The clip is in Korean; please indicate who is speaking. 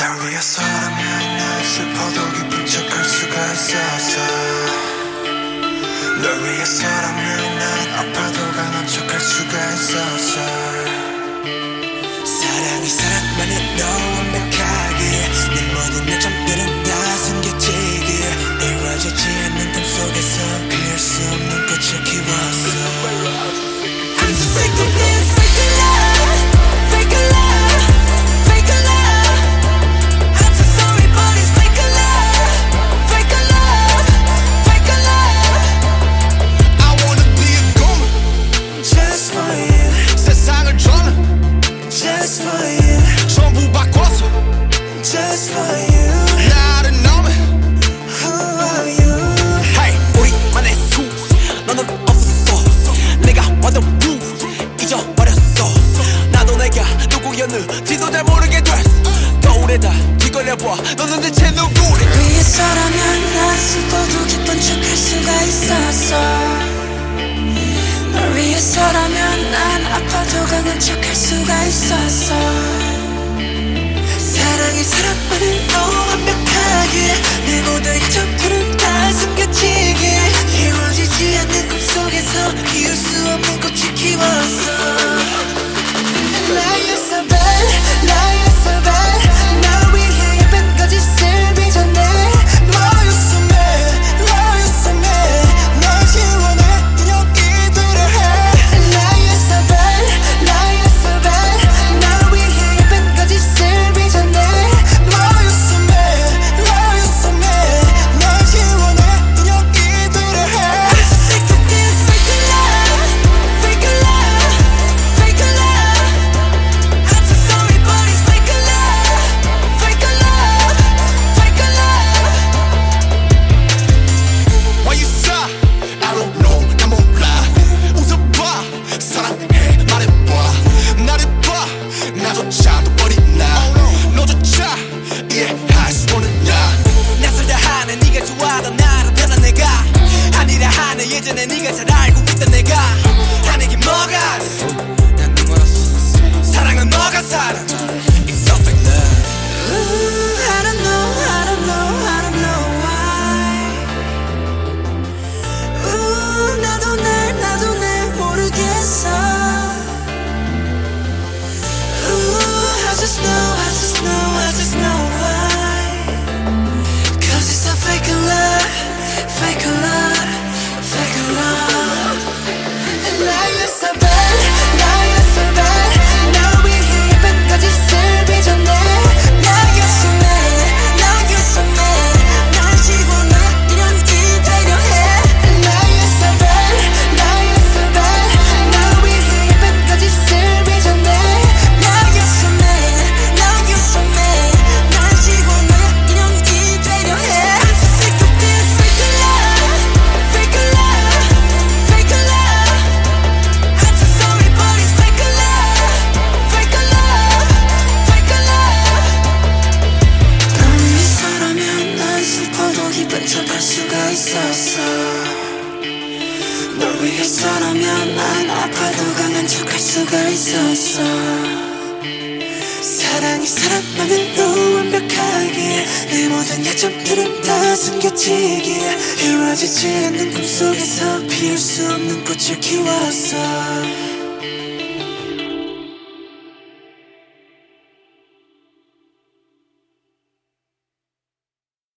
Speaker 1: 날 위해서라면 난 슬퍼도 기쁜 척할 수가 있었어. 널 위해서라면 난 아파도 강한 척할 수가 있었어. 사랑이 사랑만으로 완벽하게 내 모든 약점들은 다 숨겨지게 이루어지지 않는 꿈속에서 피울 수 없는 꽃을 키웠어. I'm so sick of this fake love, fake love, fake love. I'm so sorry but it's fake love, fake love, fake love. I wanna be a goner just for you. 세상을 저는 just for you. 전부 바꿔서 just for you. 나를 너무 who are you? Hey, 우리만의 수 너는 없어. 내가 완전 루 잊어버렸어. 나도 내가 누구였는지도 잘 모르게 됐어. 거울에다 뒤걸려봐 너는 대체 누구래. 위해서라면 난 슬퍼도 기쁜 척할 수가 있었어. 널 위해서라면 난 아파도 강한 척할 수가 있었어. 사랑이 사랑만으로 완벽하게 내 모든 약점들은 다 숨겨지게 이루어지지 않는 꿈속에서 피울 수 없는 꽃을 키웠어. Lie so bad, lie so bad. 날 위해 예쁜 거짓을 빚어내. Lie so mad, lie so mad. 널 지워내 인형이 되려 해. Lie so bad, lie so bad. 날 위해 예쁜 거짓을 빚어내. Lie so mad, lie so mad. 널 지워내 인형이 되려 해. I'm so sick of this fake love, fake love, fake love. I'm so sorry but it's fake love, fake love, fake love. Why you sigh? I don't know. 난 몰라. 웃어봐. 사랑해. 말해봐. 나를 봐. 나조차도 버린 나. 너조차 이해할 수 없는 나. 낯설다 하네 네가 좋아하던 나를 변한 내가 아니라 하네 예전에 네가 잘 알고 있던 내가 하는 게 뭐가 난 네 멀었어. 사랑은 뭐가 사랑 It's so fake love. Ooh, I don't know, I don't know, I don't know why. Ooh, 나도 날 모르겠어. Ooh, I just know, I just know, I just know why. Cause it's a fake love, fake love, fake love. And now you're so bad, now you're so bad. 날 위해 예쁜 거짓을 빚어내. Now you're so mad, now you're so mad. 날 지워내 인형이 되려 해. And now you're so bad, now you're so bad. 날 위해 예쁜 거짓을 빚어내. Now you're so mad, now you're so mad. 날 지워내 인형이 되려 해. I'm so sick of this fake love, fake love, fake love. I'm so sorry but it's fake love, fake love, fake love. 널 위해서라면 난 슬퍼도 기쁜 척할 수가 있었어. 널 위해서라면 난 아파도 강한 척할 수가 있었어. 사랑이 사랑만으로 완벽하게 내 모든 약점들은 다 숨겨지게 이루어지지 않는 꿈속에서 피울 수 없는 꽃을 키웠어.